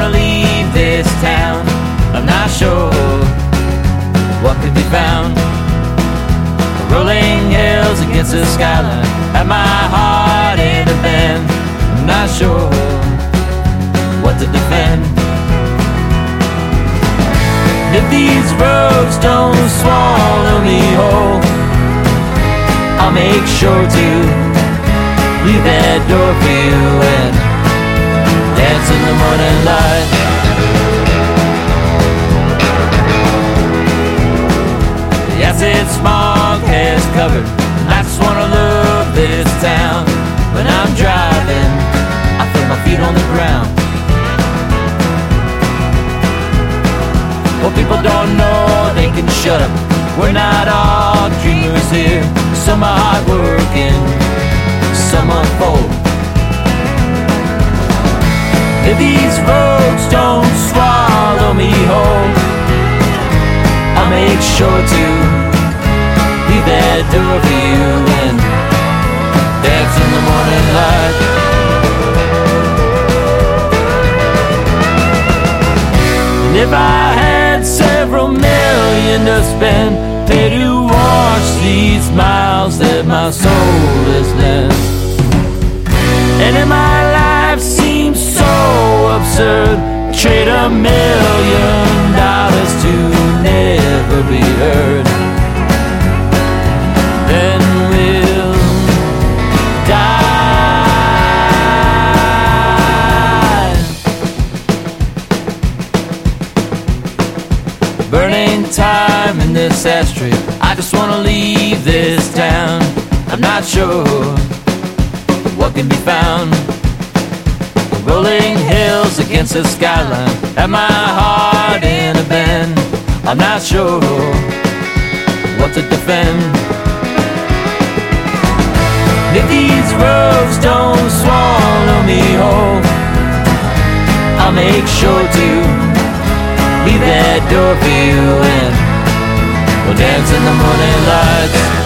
wanna leave this town. I'm not sure what could be found. The rolling hills against the skyline have my heart in a bend. I'm not sure what to defend. If these roads don't swallow me whole, I'll make sure to leave that door for you and dance in the morning light. The acid smog has covered, I just wanna love this town. When I'm driving, I feel my feet on the ground. Well, people don't know, they can shut up. We're not all dreamers here. Some are hardworking, some unfold. If these roads don't swallow me whole, I'll make sure to leave that door for you and dance in the morning light. And if I had several million to spend, pay to wash these miles that my soul has left. And if my life seems so absurd, trade $1 million to never be heard, then we'll die. Burning time in this ashtray, I just wanna leave this town. I'm not sure what can be found. The rolling hills against the skyline have my heart in a bend. I'm not sure what to defend. If these roads don't swallow me whole, I'll make sure to leave that door for you and we'll dance in the morning lights.